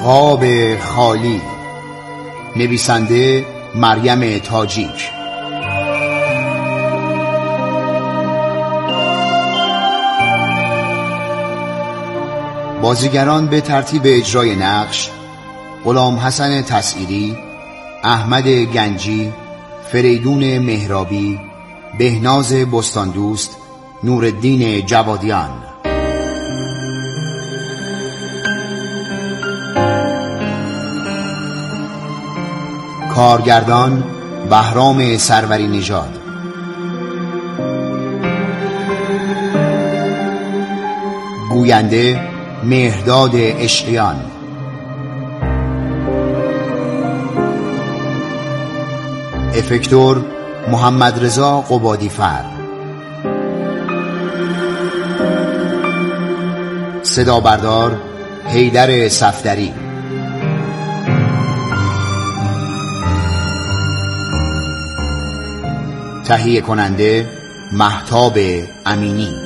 قاب خالی، نویسنده مریم تاجیک. بازیگران به ترتیب اجرای نقش: غلام حسن تسعیری، احمد گنجی، فریدون مهرابی، بهناز بستاندوست، نورالدین جوادیان. کارگردان بهرام سروری نژاد. گوینده مهرداد عشقیان. افکتور محمد رضا قبادیفر. صدا بردار حیدر صفدری. تهیه کننده مهتاب امینی.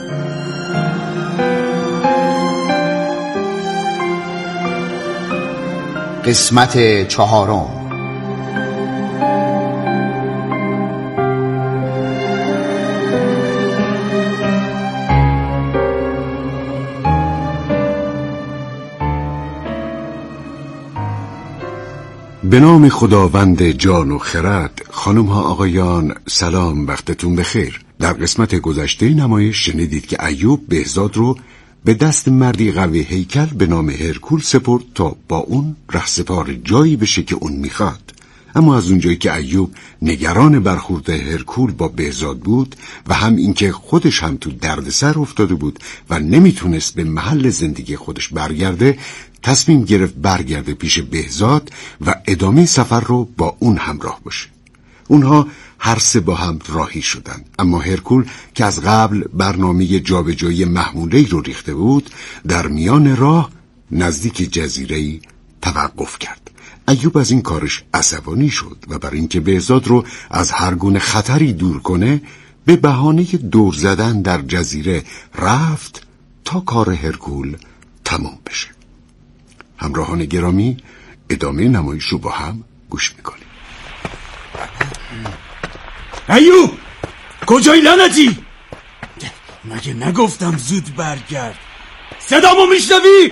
قسمت 4. به نام خداوند جان و خرد. خانم ها آقایان، سلام، وقتتون بخیر. در قسمت گذشته نمایش شنیدید که ایوب بهزاد رو به دست مردی قوی هیکل به نام هرکول سپرد تا با اون رهسپار جایی بشه که اون میخواد. اما از اونجایی که ایوب نگران برخورد هرکول با بهزاد بود و هم اینکه خودش هم تو دردسر افتاده بود و نمیتونست به محل زندگی خودش برگرده، تصمیم گرفت برگرده پیش بهزاد و ادامه سفر رو با اون همراه باشه. اونها هر سه با هم راهی شدند، اما هرکول که از قبل برنامه جابجایی محموله‌ای رو ریخته بود، در میان راه نزدیک جزیره‌ای توقف کرد. ایوب از این کارش عصبانی شد و برای اینکه بهزاد رو از هر گونه خطری دور کنه، به بهانه دور زدن در جزیره رفت تا کار هرکول تمام بشه. همراهان گرامی، ادامه نمایش رو با هم گوش میکنیم. ایوب، کجایی لعنتی؟ مگه نگفتم زود برگرد؟ صدامو میشنوی؟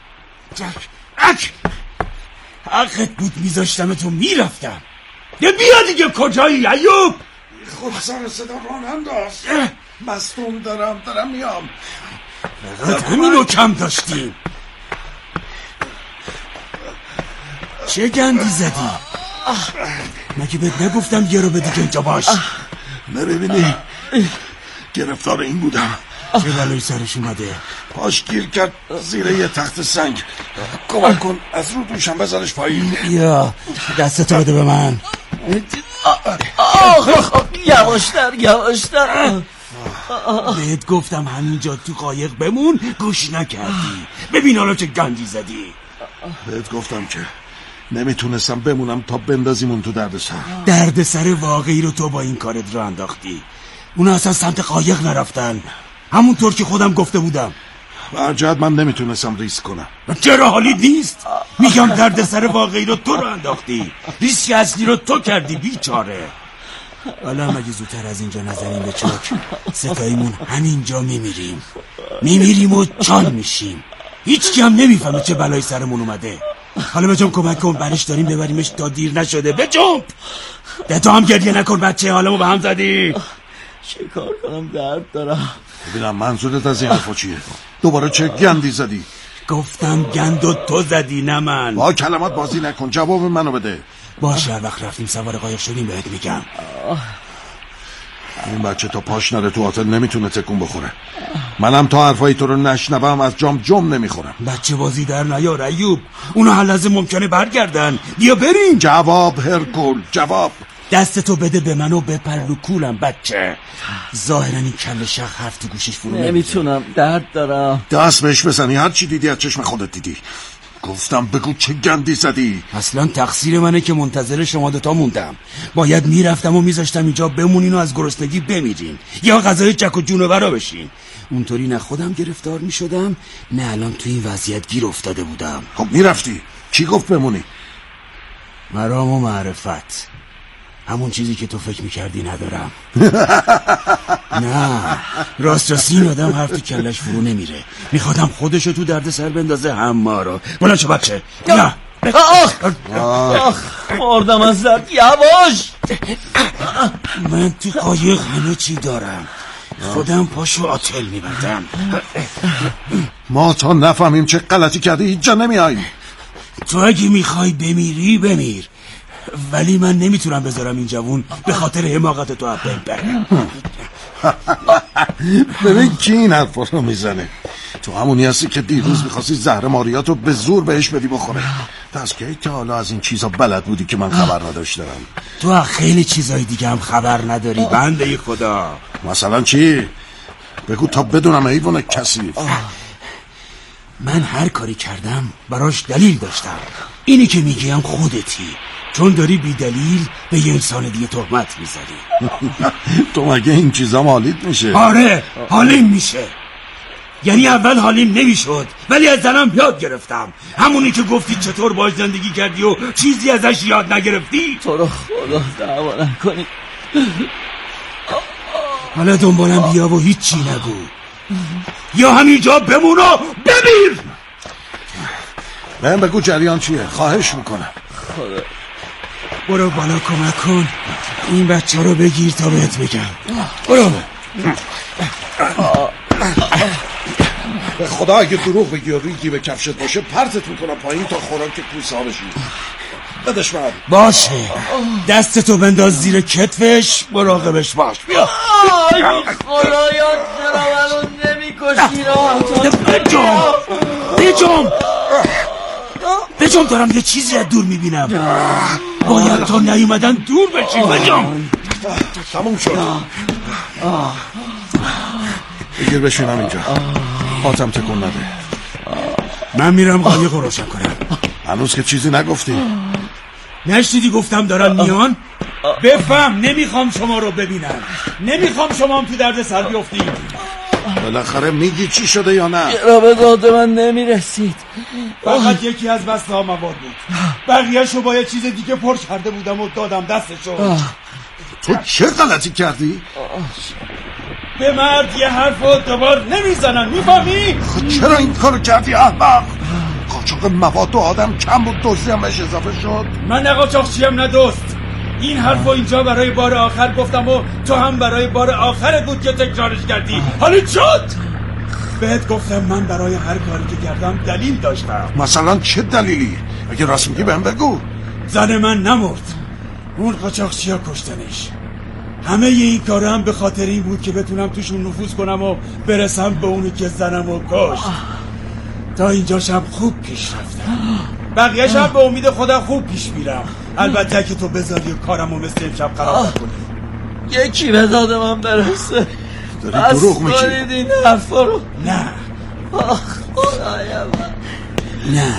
حقت بود میذاشتم تو میرفتم. بیا دیگه، کجایی ایوب؟ خب سر صدا راه انداز. مصدوم دارم میام. فقط همینو کم داشتیم. چه گندی زدی؟ مگه بهت نگفتم یه رو به دیگه اینجا باش؟ نمیبینی گرفتار این بودم. چه بلایی سرش اومده؟ پاش گیر کرد زیر یه تخت سنگ. کمک کن از رو دوشم بزنش پایین. یا دستتو بده به من. یواشتر. بهت گفتم همینجا تو قایق بمون، گوش نکردی. ببین حالا چه گندی زدی. بهت گفتم که نمیتونستم بمونم تا بندازیمون تو دردسر واقعی رو تو با این کارت رو انداختی. اونا اصلا سمت قایق نرفتن، همونطور که خودم گفته بودم. برجت من نمیتونستم ریسک کنم. چرا حالیت نیست؟ میگم دردسر واقعی رو تو رو انداختی، ریسک اصلی رو تو کردی بیچاره. حالا مگه زودتر از اینجا نزنیم به چاک؟ ستاییمون همینجا میمیریم و چال میشیم. هیچکی هم نمیفهمه چه بلایی سرمون اومده. حالا بجنب کمک کن، برش داریم ببریمش تا دیر نشده. بجنب ده تو هم گریه نکن بچه، حالمو به هم زدی. چه کار کنم، درد دارم. ببینم منظورت از این حرفا چیه؟ دوباره چه گندی زدی؟ گفتم گندو تو زدی نه من. با کلمات بازی نکن، جواب منو بده. باشه، هر وقت رفتیم سوار قایق شدیم بهت میگم. این بچه تا پاش نره تو هتل نمیتونه تکون بخوره. منم تا حرفای تو رو نشنوم از جام نمیخورم. بچه بازی در نیار ایوب، اونا هر لحظه ممکنه برگردن. بیا بریم. جواب هرکول، جواب. دستتو بده به من و بپر رو کولم بچه. ظاهرا این کل شخ حرف تو گوشش فرو نمیتونم، درد دارم. دست بهش بزنی، هر چی دیدی از چشم خودت دیدی. گفتم بگو چه گندی زدی. اصلا تقصیر منه که منتظر شما دوتا موندم. باید میرفتم و میذاشتم اینجا بمونین و از گرسنگی بمیرین یا غذای چک و جونورا بشین. اونطوری نه خودم گرفتار میشدم نه الان تو این وضعیت گیر افتاده بودم. خب میرفتی، چی گفت بمونی؟ مرام و معرفت، همون چیزی که تو فکر میکردی ندارم. نه، راست این آدم حرف تو کلش فرو نمیره. میخوادم خودشو تو درد سر بندازه هم ما رو. بلند شو بچه. نه آخ مردم از درد. یواش. من تو قایق همه چی دارم، خودم پاشو آتل میبندم. ما تا نفهمیم چه غلطی کردی هیچ جا نمیاییم. تو اگه میخوای بمیری بمیر، ولی من نمیتونم بذارم این جوون به خاطر حماقت تو از بین بره. ببین کی این حرفا رو میزنه؟ تو همونی هستی که دیروز میخواستی زهر ماریاتو به زور بهش بدی بخوره. تازه که حالا از این چیزا بلد بودی که من خبر نداشتم. تو خیلی چیزای دیگه هم خبر نداری بنده خدا. مثلا چی؟ بگو تا بدونم حیوان کثیف. من هر کاری کردم براش دلیل داشتم. اینی که میگیم خودتی، چون داری بی دلیل به یه انسان دیگه تهمت میزنی. تو مگه این چیزا حالیت میشه؟ آره حالیم میشه. یعنی اول حالیم نمیشد، ولی از زنم یاد گرفتم. همونی که گفتی چطور باش زندگی کردی و چیزی ازش یاد نگرفتی. تو رو خدا دعوا نکنی. حالا دنبالم بیا و هیچی نگو، یا همینجا بمون و بمیر. من بگو جریان چیه؟ خواهش میکنم. خدا. برو بالا کمک کن این بچه رو بگیر تا بهت بگم. برو. به خدا اگه دروغ بگی و ریگی به کفشت باشه پرتت میکنم پایین تا خوراک کوسه ها بشی. بدش من. باشه، دستتو بنداز زیر کتفش، مراقبش باش. بیا. خدایا چرا منو نمیکشی؟ بجام دارم یه چیزی از دور میبینم. باید تا نیومدن دور بشی. بجام تموم شد. بگیر بشینم اینجا. آتم تکون نده. من میرم قایق رو روشن کنم. هنوز که چیزی نگفتی. نشنیدی گفتم دارن میان؟ بفهم نمیخوام شما رو ببینم، نمیخوام شما هم تو درد سر بیفتید. بالاخره میگی چی شده یا نه؟ چرا به داد من نمیرسید؟ فقط یکی از بسته ها مواد بود، بقیه‌شو با یه چیز دیگه پر کرده بودم و دادم دستشو. تو چه غلطی کردی؟ به مرد یه حرف رو دوبار نمیزنن، میفهمی؟ چرا این کارو کردی احمق؟ قاچاق مواد و آدم کم بود، دزدی هم بهش اضافه شد. من نه قاچاقچیم نه دزد. این حرفو اینجا برای بار آخر گفتم و تو هم برای بار آخرت بود که تکرارش کردی. حالا شد. بهت گفتم من برای هر کاری که کردم دلیل داشتم. مثلا چه دلیلی؟ اگه راست میگی بهم بگو. زن من نمرد، اون قاچاقچیا کشتنش. همه این کارا هم به خاطر این بود که بتونم توشون نفوذ کنم و برسم به اونی که زنمو کشت. تا اینجاشم خوب پیش رفتم، بقیه‌ش هم به امید خدا خوب پیش میرم. البته که تو بذاری کارمو مثل امشب خراب کنی. یکی به داد من برسه. داری دروغ میگی. بس این حرفا رو. نه خدایا من. نه،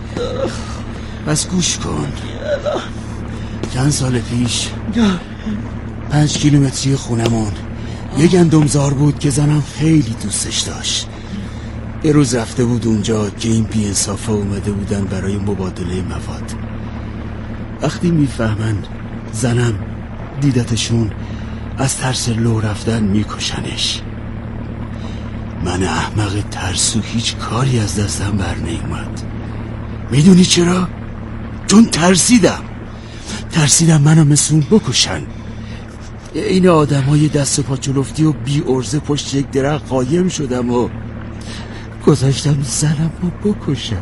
بس گوش کن. چند سال پیش 5 کیلومتری خونمون یه گندمزار بود که زنم خیلی دوستش داشت. یه روز رفته بود اونجا که این بی‌انصافا اومده بودن برای مبادله مواد. وقتی میفهمن زنم دیدتشون، از ترس لو رفتن میکشنش. من احمق ترسو هیچ کاری از دستم بر نیومد. میدونی چرا؟ چون ترسیدم منو مثل اون بکشن. این آدم های دست و پا چلفتی و بی ارزه پشت یک درخت قایم شدم و گذاشتم زنم رو بکشم.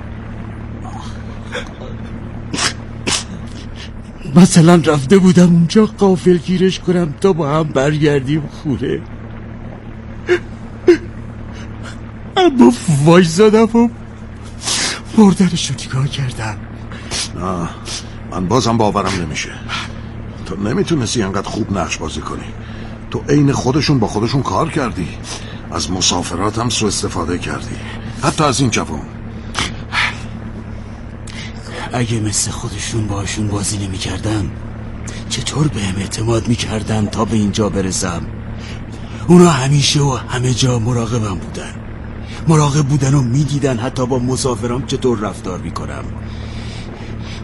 مثلا رفته بودم اونجا غافلگیرش کنم تا با هم برگردیم خونه، اما وای زدم و مردنش رو نگاه کردم. نه، من بازم باورم نمیشه. تو نمیتونستی انقدر خوب نقش بازی کنی. تو عین خودشون با خودشون کار کردی، از مسافرات هم سوء استفاده کردی، حتی از این جوان. اگه مثل خودشون باشون بازی نمی کردم چطور بهم اعتماد می کردن تا به اینجا برسم؟ اونا همیشه و همه جا مراقبم بودن، مراقب بودن و می دیدن حتی با مسافرام چطور رفتار می کنم.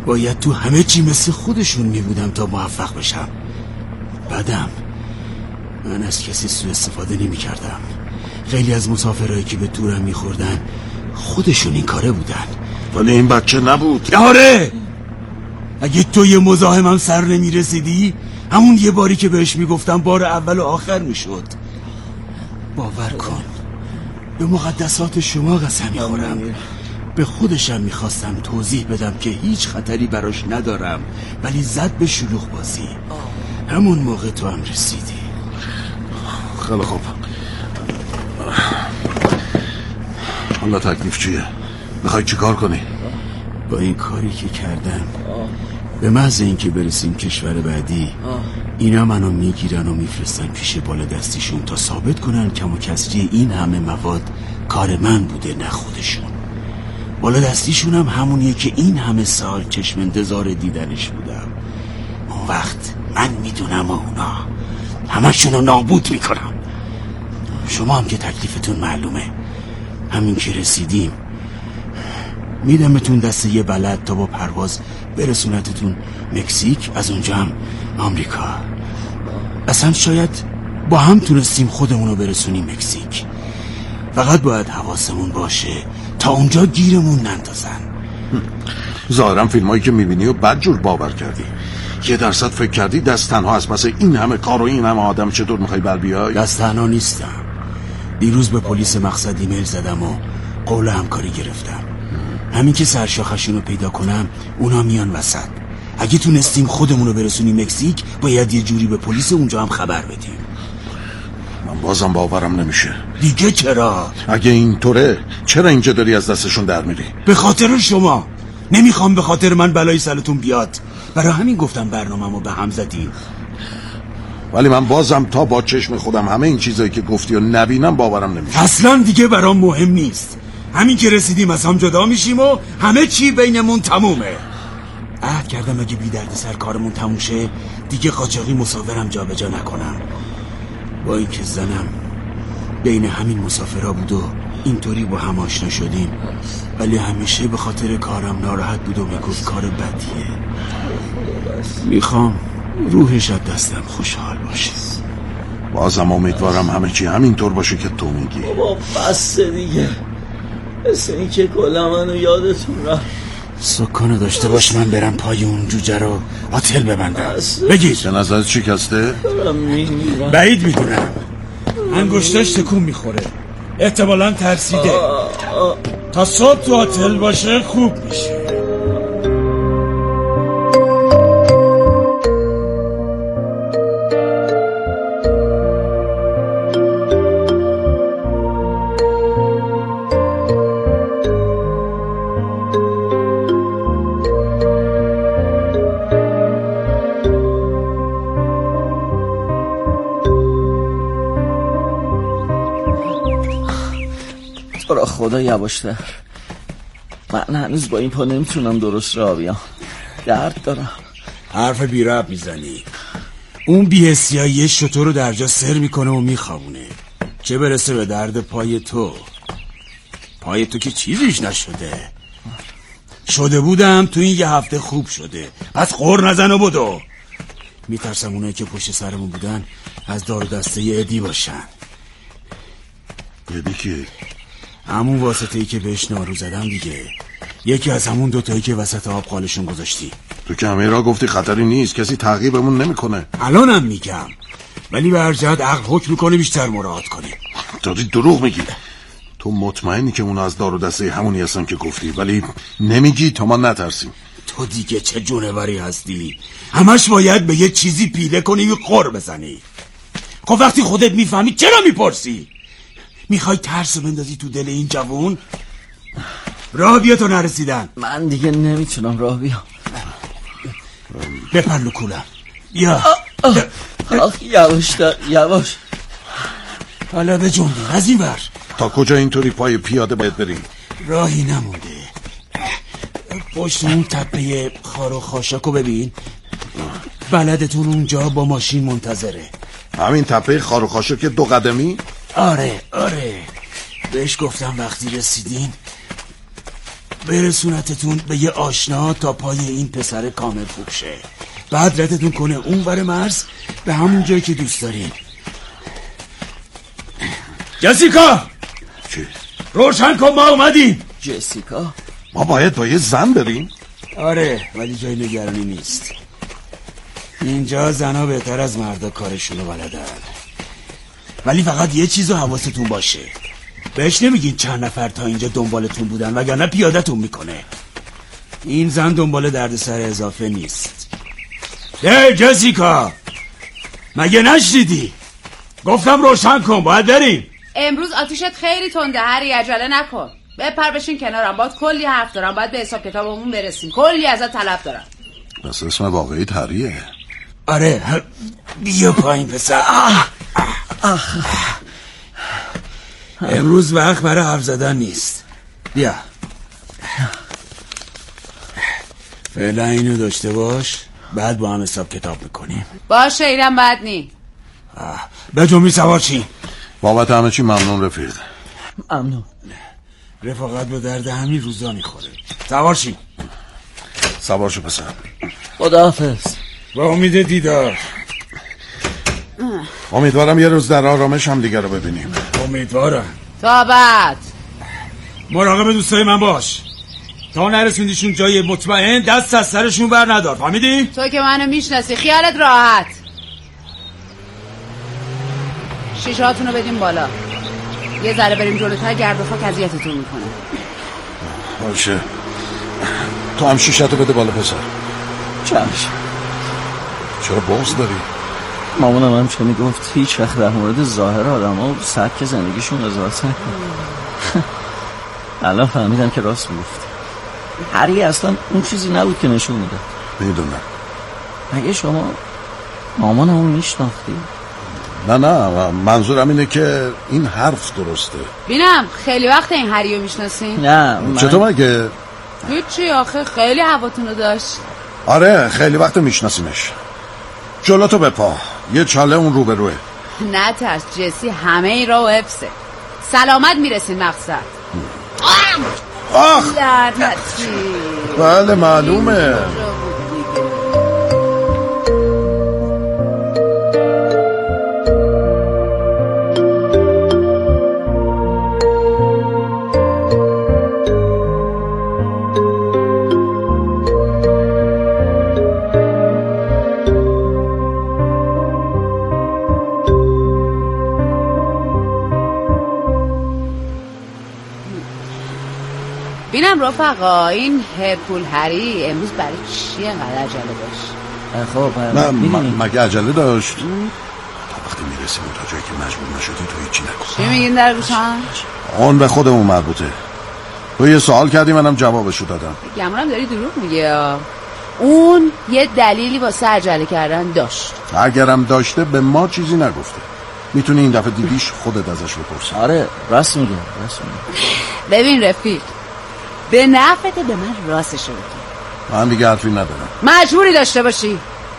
باید تو همه چی مثل خودشون می بودم تا موفق بشم. بعدم من از کسی سوء استفاده نمی کردم. خیلی از مسافرهایی که به تورم می خوردن خودشون این کاره بودن. ولی این بچه نبود. آره، اگه تو یه مزاحمم سر نمی رسیدی همون یه باری که بهش می گفتم بار اول و آخر می شد. باور کن به مقدسات شما قسم می خورم. به خودشم می خواستم توضیح بدم که هیچ خطری براش ندارم، ولی زد به شلوغ بازی. همون موقع تو هم رسیدی. خیلی خوب، حالا تکلیف چیه؟ میخوای چی کار کنی؟ با این کاری که کردم به محض اینکه برسیم کشور بعدی اینا منو میگیرن و میفرستن پیش بالادستیشون تا ثابت کنن کم و کسری این همه مواد کار من بوده نه خودشون. بالادستیشون هم همونیه که این همه سال چشم انتظار دیدنش بودم. اون وقت من میدونم و اونا همشونو نابود میکنم. شما هم که تکلیفتون معلومه. همین که رسیدیم میدمتون دست یه بلد تا با پرواز برسونتتون مکزیک، از اونجا هم آمریکا. اصلا شاید با هم تونستیم خودمونو برسونیم مکزیک. فقط باید حواسمون باشه تا اونجا گیرمون نندازن. ظاهرا فیلمایی که میبینی و بدجور باور کردی. 1% فکر کردی دست تنها از پس این همه کار و این همه آدم چطور میخوای بر بیای؟ دست تنها نیستم. دیروز به پلیس مقصد ایمیل زدم و قول همکاری گرفتم. همین که سرشاخشونو پیدا کنم اونا میان وسط. اگه تونستیم خودمونو برسونیم مکزیک باید یه جوری به پلیس اونجا هم خبر بدیم. من بازم باورم نمیشه. دیگه چرا؟ اگه اینطوره چرا اینجا داری از دستشون در میری؟ به خاطر شما. نمیخوام به خاطر من بلای سرتون بیاد. برای همین گفتم برنامه‌مو به هم زدی. ولی من بازم تا با چشم خودم همه این چیزایی که گفتی و نبینم باورم نمیشه. اصلا دیگه برام مهم نیست. همین که رسیدیم از هم جدا میشیم و همه چی بینمون تمومه. عهد کردم اگه بی درد سر کارمون تموم شه دیگه قاچاقی مسافرم جابجا نکنم. با اینکه زنم بین همین مسافرها بود و اینطوری با هم آشنا شدیم، ولی همیشه به خاطر کارم ناراحت بود و میگفت کار بدیه. میخوام روحش از دستم خوشحال باشه. بازم امیدوارم همه چی همینطور باشه که تو میگی. بابا بسته دیگه. مثل این که کلا منو یادتون رفت. سکانو داشته باش من برم پای اون جوجه رو آتل ببندم. بگید به نظرت شکسته؟ بعید میدونم. انگشتاش تکون میخوره. احتمالاً ترسیده. تا صبح تو آتل باشه خوب میشه. برا خدا یواشتر. من هنوز با این پا نمیتونم درست راه بیام. درد دارم. حرف بی ربط میزنی. اون بی‌حسی‌ها یه شتر رو در جا سر میکنه و میخوابونه. چه برسه به درد پای تو. پای تو که چیزیش نشده. شده بودم تو این 1 هفته خوب شده. پس غر نزن و بدو. میترسم اونایی که پشت سرمون بودن از دار دسته ادی باشن. ادی که همون واسطه‌ای که بهش نارو زدم دیگه. یکی از همون دوتایی که وسط آب قالشون گذاشتی. تو که همه را گفتی خطری نیست، کسی تعقیبمون نمیکنه. الانم میگم، ولی به هر جهت عقل حکم میکنه بیشتر مراعات کنی. داری دروغ میگی. تو مطمئنی که اونا از دار و دسته همونی هستن که گفتی، ولی نمیگی تا ما نترسیم. تو دیگه چه جونوری هستی؟ همش باید به یه چیزی پیله کنی و قر بزنی. خب وقتی خودت میفهمی چرا میپرسی؟ میخوای ترس بندازی تو دل این جوون؟ راه بیا تا نرسیدن. من دیگه نمیتونم راه بیام. بپر لکولم. بیا. آخ یواشتر یواش. حالا به جنبی از این بر. تا کجا اینطوری پای پیاده باید بریم؟ راهی نمونده. پشت اون تپه خار و خاشاکو ببین. بلدتون اونجا با ماشین منتظره. همین تپه خار و خاشاک 2 قدمی؟ آره بهش گفتم وقتی رسیدین برسونتتون به یه آشنا تا پای این پسر کامل خوب شه، بعد ردتون کنه اون ور مرز به همون جایی که دوست دارین. جسیکا چی؟ روشن کن، ما اومدیم. جسیکا؟ ما باید با یه زن بریم؟ آره، ولی جای نگرانی نیست. اینجا زنها بهتر از مردا کارشونو بلدن. ولی فقط یه چیزو حواستون باشه، بهش نمیگین چند نفر تا اینجا دنبالتون بودن وگرنه پیادتون میکنه. این زن دنبال دردسر اضافه نیست. جسیکا مگه نشنیدی؟ گفتم روشن کن، باید بریم. امروز آتیشت خیلی تنده هری، عجله نکن. بپر بشین کنارم، باید کلی حرف دارم، باید به حساب کتابمون برسیم، کلی ازت طلب دارم. بس اسم واقعی هریه. آره، بیا پایین پسر. امروز وقت برای حرف زدن نیست. بیا فعلا اینو داشته باش، بعد با هم حساب کتاب میکنیم. باشه، اینم بد نی. به تو می سوار چی؟ بابت همه چی ممنون رفیق. ممنون. رفاقت به درد همین روزا میخوره. سوار چی؟ سوار شو پسر. خداحافظ. با امید دیدار. امیدوارم یه روز در آرامش هم دیگر رو ببینیم. امیدوارم. تا بعد مراقب دوستای من باش، تا نرسوندیشون جای مطمئن دست از سرشون بر ندار، فهمیدی؟ تو که منو میشناسی، خیالت راحت. شیشهاتونو بدیم بالا، یه ذره بریم جلوتر، گرد و خاک اذیتتون میکنه. باشه، تو هم شیشتو بده بالا پسر. چشم. چرا بغض داری؟ مامانم هم چه میگفت هیچ وقت در مورد ظاهر آدم ها سبک زندگیشون قضاوت نکن. الان فهمیدم که راست میگفت. هری اصلا اون چیزی نبود که نشون میده. میدونم. مگه شما مامانمو میشناختی؟ نه منظورم اینه که این حرف درسته. بینم خیلی وقت این هریو میشناسین؟ نه چطور مگه؟ هیچی آخه، خیلی هواتونو داشت. آره خیلی وقت میشناسیمش. جلوتو بپا، یه چاله اون روبروه. نه ترس جسی، همه این را و حفظه. سلامت میرسین مقصد. آخ لعنتی. بله معلومه. بینم رفقا، این هرکول هری امروز برای چی انقدر عجله داشت؟ خب نه مگه عجله داشت؟ تا وقتی میرسیم تا جایی که مجبور نشدی تو هیچی نکن. چی میگین در گوشم؟ اون به خودمون مربوطه. تو یه سوال کردی منم جوابشو دادم. گمونم داری دروغ میگه. اون یه دلیلی واسه عجله کردن داشت. اگرم داشته به ما چیزی نگفته. میتونی این دفعه دیدیش خودت ازش بپرسی. آره راست میگه. ببین رفیق، به نفعت به من راستشو بگی. من دیگه حرفی ندارم. مجبوری داشته باشی.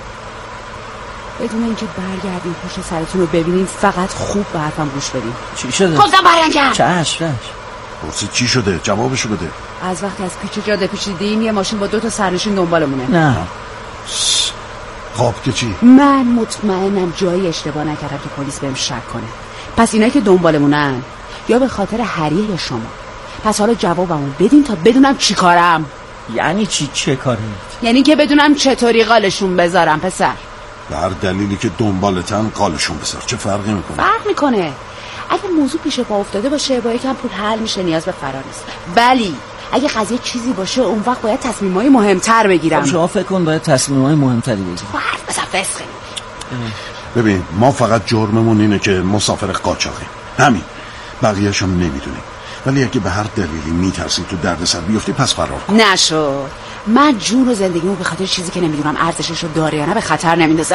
بدون اینکه برگردین پشت سرتون رو ببینین، فقط خوب به حرفم گوش بدین. چی شده؟ گفتم برگرد. چشم. پرسی چی شده؟ جوابشو بده. از وقتی از پیچ جاده پیچیدین یه ماشین با 2 سرنشین دنبالمونه. نه. خب که چی؟ من مطمئنم جایی اشتباه نکردم که پلیس بهم شک کنه. پس اینایی که دنبالمونن یا به خاطر هریه یا شما. پس حالا جوابمو بدین تا بدونم چی کارم. یعنی چی؟ چه کاری؟ یعنی که بدونم چطوری قالشون بذارم پسر. به هر دلیلی که دنبالتن قالشون بذار. چه فرقی میکنه؟ فرق میکنه. اگه موضوع پیش پا افتاده باشه با یکم پول حل میشه، نیاز به فرار نیست. ولی اگه قضیه چیزی باشه اون وقت باید تصمیمای مهمتر بگیرم. شما فکر کن باید تصمیمای مهمتری بگیرم. حرف بزن فسخه. ببین ما فقط جرممون اینه که مسافر قاچاقیم. همین. بقیه‌شو نمیدونیم. ولی اگه به هر دلیلی میترسی تو دردسر بیفتی پس فرار کن. نشد. من جون و زندگیمو به خاطر چیزی که نمیدونم ارزششو داره یا نه به خطر نمیندازم.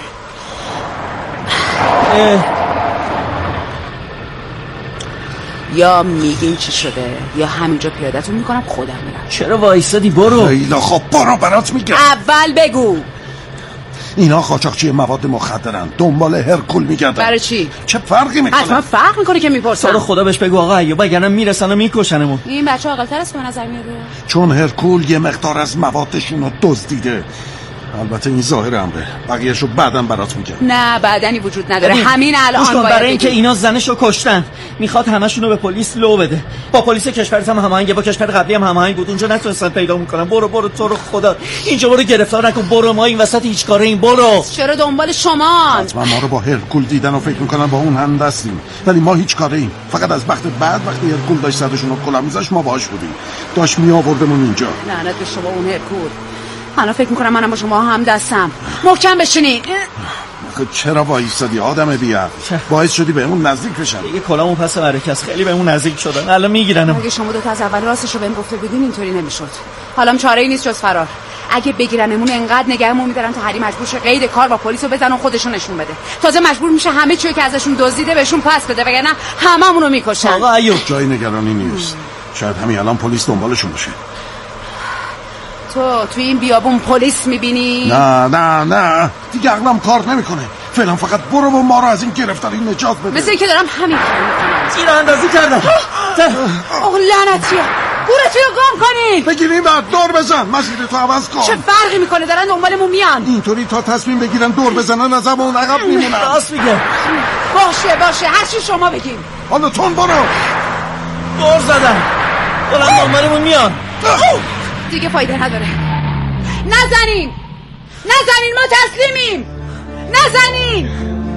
یا میگین چی شده یا همینجا پیادتون میکنم خودم میرم. چرا وایسادی؟ برو. خیلی خب برو، برات میگم. اول بگو. اینا قاچاقچی مواد مخدرن، دنبال هرکول میگردن. برای چی؟ چه فرقی میکنه؟ حتما فرق میکنه که میپرسن. تو خدا بهش بگو آقا ایوب، وگرنه میرسن و میکشنمون. این بچه عاقل‌تر است به نظر میاد. چون هرکول یه مقدار از موادشون رو دزدیده. البته این ظاهر امره، بقیه‌شو بعداً برات میگم. نه بعدنی وجود نداره، همین الان باید. برای اینکه اینا زنشو کشتن میخواد همشونو به پلیس لو بده. با پلیس کشورت هم هماهنگه، با کشور قبلی هم هماهنگ بود، اونجا نتونستن پیدا میکنن. برو تو رو خدا اینجا برو گرفتار نکن، برو ما این وسط هیچ کاره این برو. چرا دنبال شما؟ حتما ما رو با هرکول دیدن و فکر میکنن با اون هم دستیم، ولی ما هیچ کاره ایم. فقط از وقت بعد وقتی هرکول داشت سرشون رو کلا میذاشت ما باهاش بودیم، داشت میآوردمون اینجا. لعنت به شما اون هرکول. الان فکر میکنم منم با شما هم دستم. محکم بشینین. چرا وایسادی آدم بی‌عقل؟ باعث شدی بهمون نزدیک بشن. دیگه کلامو پس مرکز خیلی بهمون نزدیک شدن، الان میگیرنم. اگه شما دو تا از اول راستشو بهم گفته بودین اینطوری نمیشد. حالا چاره‌ای نیست جز فرار. اگه بگیرنمون انقدر نگهمون می‌دارن تا هری مجبور شه قید کار با پلیسو بزنن و خودشون نشون بده. تازه مجبور میشه همه چیو که ازشون دزدیده بهشون پس بده، وگرنه هممون رو میکشن. آقا ایوب جای نگرانی نیست. شاید همین الان پلیس دنبالشون باشه. تو این بیابون پلیس میبینی؟ نه دیگه عقلم کار نمیکنه. فعلا فقط برو و ما رو از این گرفتاری نجات بده. مثل اینکه دارم همین کارو میکنم. تیر اندازی کردم. اوه لعنتیه. گورتون رو گم کنین. بگیرین بعد دور بزن. مسیر تو عوض کن. چه فرقی میکنه؟ دارن دنبالمون میان. اینطوری تا تصمیم بگیرن دور بزنن از همون عقب میمونن. راست میگه. باشه هر چی شما بگین. حالا تون برو. دور زدن. دارن دنبالمون میان. دیگه فایده نداره. نزنین ما تسلیمیم. نزنین.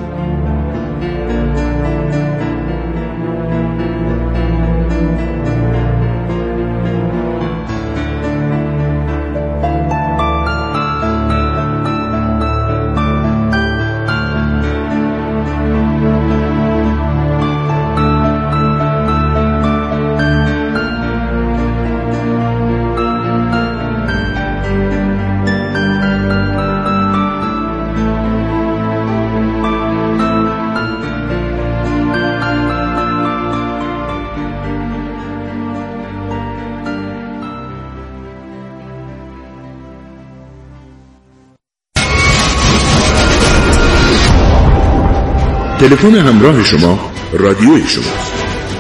تلفن همراه شما رادیوی شماست.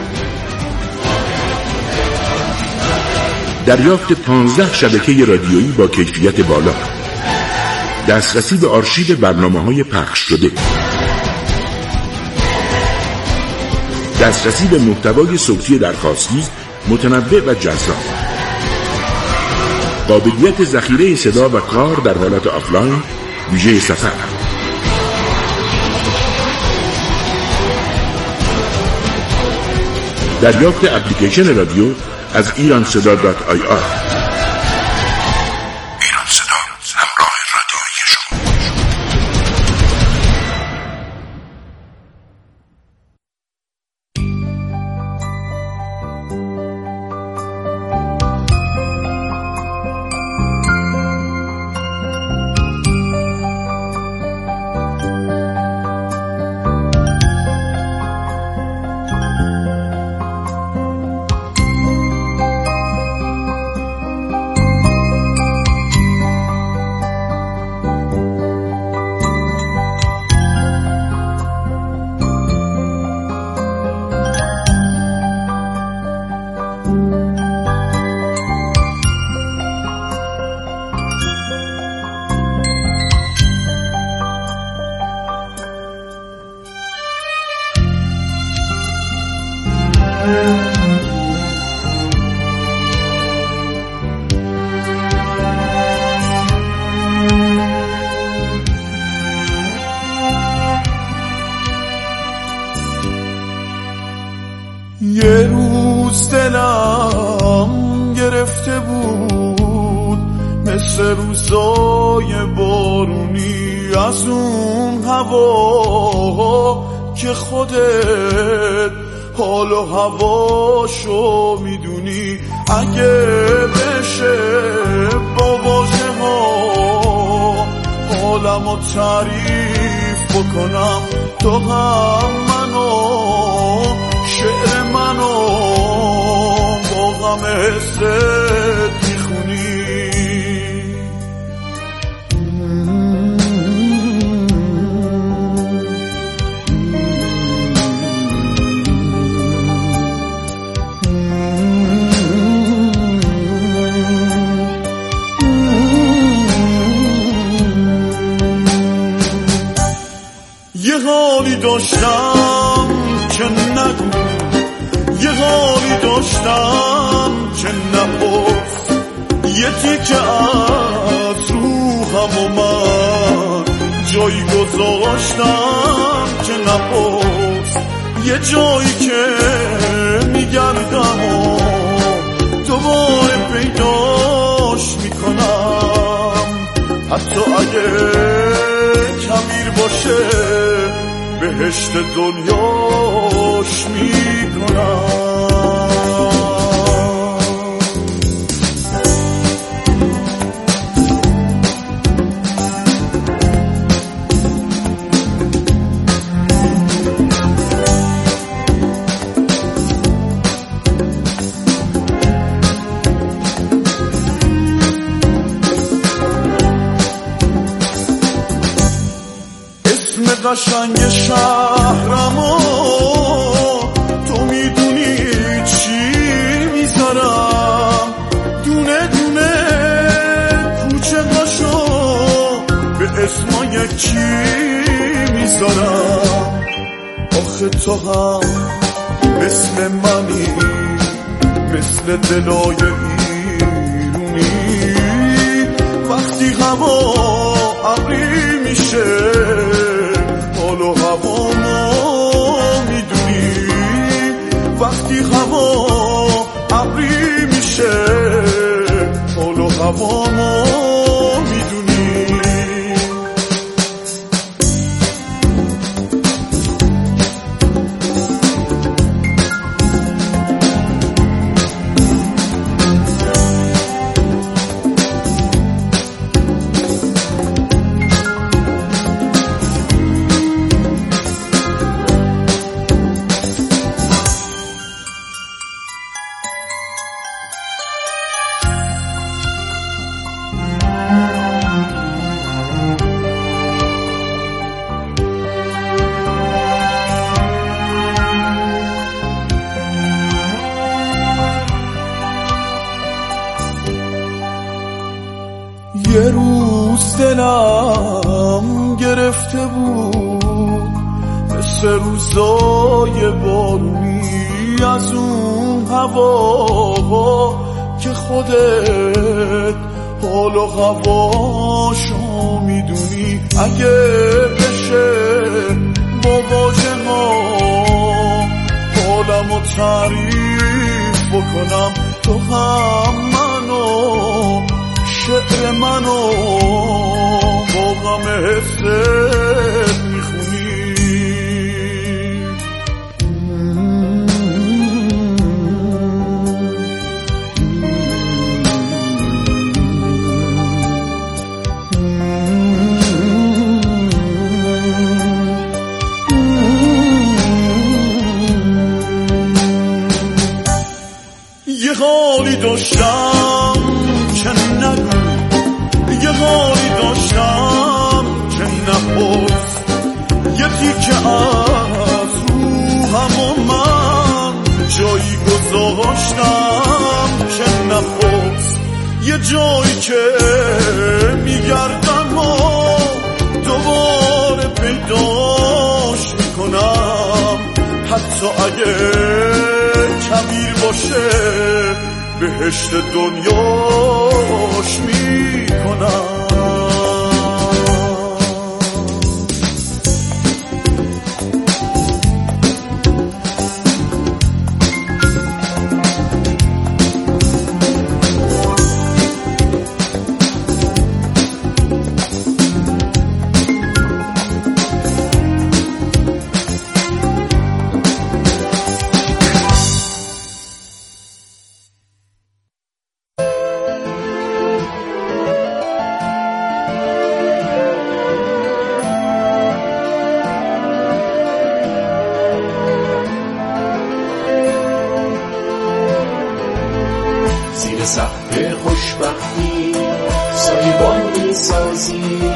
دریافت 15 شبکه رادیویی با کیفیت بالا، دسترسی به آرشیو برنامه‌های پخش شده، دسترسی به محتوای صوتی درخواستی متنوع و جذاب، قابلیت ذخیره صدا و کار در حالت آفلاین ویژه سفر، دریافت اپلیکیشن رادیو از ایرانصدا.ir. یه روز دلم گرفته بود مثل روزای بارونی از اون هوا که خودت حال و هواشو میدونی. اگه بشه با واژه ها حالمو تعریف بکنم، تو هم منو شعر منو با غم حست میخونی. که نگو، یه حالی داشتم که نپرس، یه تیکه از روحم و من جایی گذاشتم که نپرس، یه جایی که میگردم و دوباره پیداش میکنم، حتی اگه کبیر باشه بهشت دنیاش میکنم. قشنگ شهرمو تو میدونی چی میذارم، دونه دونه کوچه قشو به اسمای کی میذارم. آخه تو هم مثل منی، مثل دلای ایرونی، وقتی هوا ابری میشه حال و هوامو میدونی، وقتی هوا ابری میشه حال و هوامو میدونی. یه روز دلم گرفته بود مثل روزای بارونی، از اون هوا که خودت حال و هواشو میدونی. اگه بشه با واژه ها حالمو تعریف بکنم، تو هم منو شعر منو با غم حست میخونی. یه حالی داشتم که نگو، یه حالی داشتم که نپرس، یه تیکه از روحم و من جایی گذاشتم که نپرس، یه جایی که میگردم و دوباره پیداش میکنم، حتی اگه کبیر باشه بهشت دنیاش میکنم. زیر سقف خوشبختی سایبان میسازی،